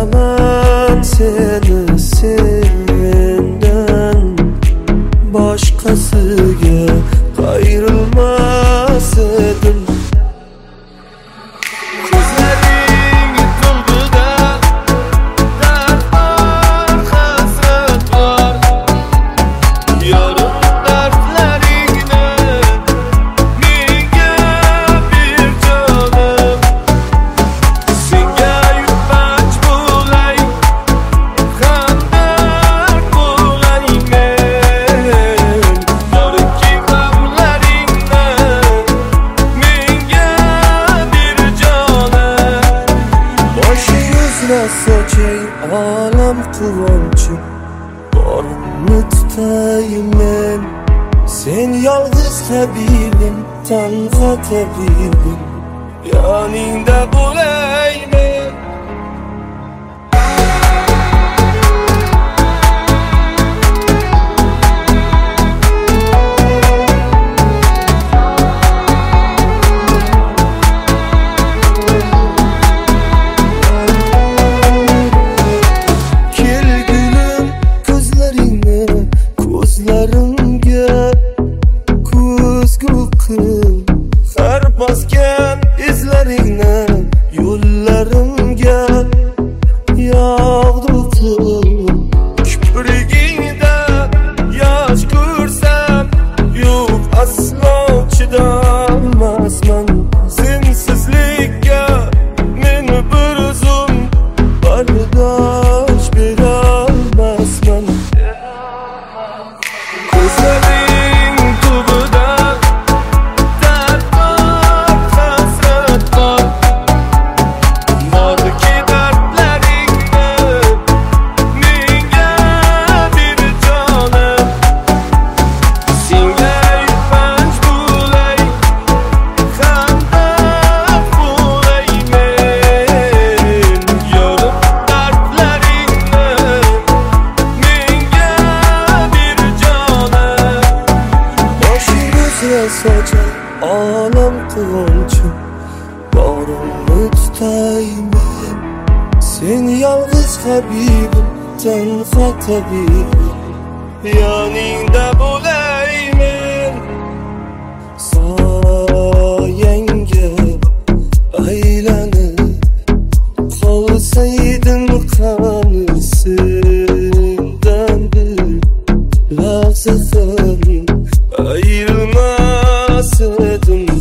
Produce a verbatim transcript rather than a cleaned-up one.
Sevaman seni sendan boshqasiga qayrilmas edim. Ko'zlaring to'lg'ida dard bor, hasrat bor. Yorim dardlaringni menga bir jonim. Senga yupanch bo'lay, hamdard bo'laymen. Yorki g'amlaringni menga bir jonim. Boshi yuzra sochay olam quvonchi, borimni tutaymen. Sen yolg'iz tabibim, tanha tabibim, yoningda bo'laymen. Kelgulim ko'zlaringni ko'zlarimga ko'zgu qil. Har bosgan izlaringni yo'llarimga yog'du qil. Kiprigingda yosh ko'rsam, yo'q aslo chidolmasman. Sensizlikka men bir zum bardosh berolmasman. Ko'zlaring tubida dard bor, hasrat bor. Borki dardlaringni menga bir jonim. Senga yupanch bo'lay, hamdard bo'laymen. Yorim dardlaringni menga bir jonim. Boshingizga sochar olam quvonchi, borimni tutaymen. Sen yolg'iz habibim, tanha tabibim, yoningda bo'laymen. Soyangga aylanib qolsaydim qani sendan bir lahza ham ayrilmas edim.